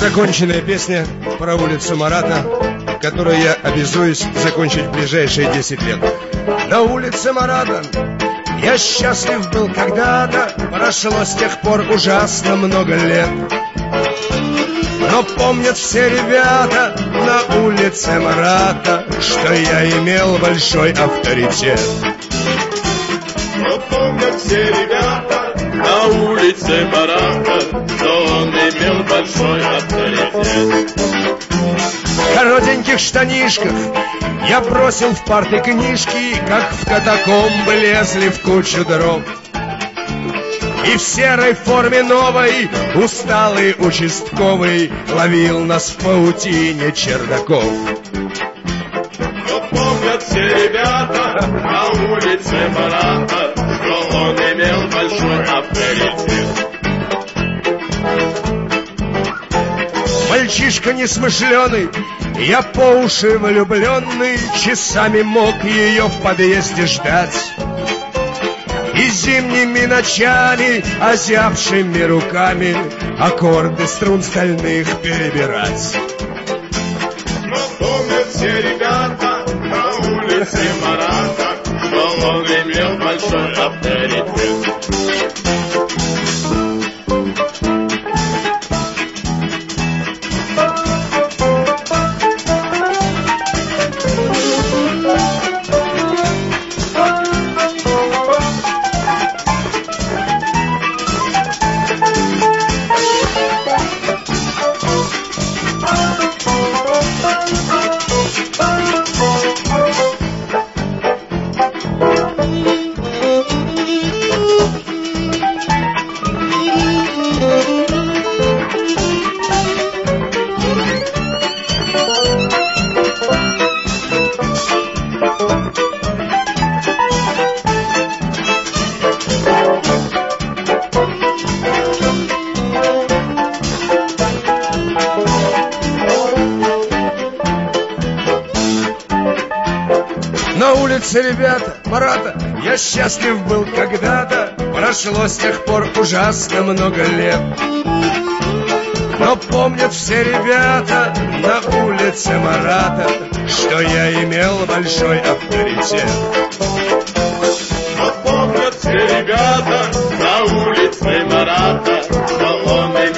Законченная песня про улицу Марата, которую я обязуюсь закончить в ближайшие 10 лет. На улице Марата я счастлив был когда-то, прошло с тех пор ужасно много лет. Но помнят все ребята на улице Марата, что я имел большой авторитет. Но помнят все ребята на улице Марата, что он имел большой авторитет. В коротеньких штанишках я бросил в парты книжки, как в катакомбы лезли в кучу дров. И в серой форме новой усталый участковый ловил нас в паутине чердаков. Но помнят все ребята на улице Марата, что он имел большой авторитет. Мальчишка несмышленый, я по уши влюбленный, часами мог ее в подъезде ждать. И зимними ночами, озябшими руками, аккорды струн стальных перебирать. Но помнят все ребята на улице Марата, что он имел большой авторитет. На улице, ребята, Марата, я счастлив был когда-то, прошло с тех пор ужасно много лет. Но помнят все ребята на улице Марата, что я имел большой авторитет. Но помнят все ребята на улице Марата, что он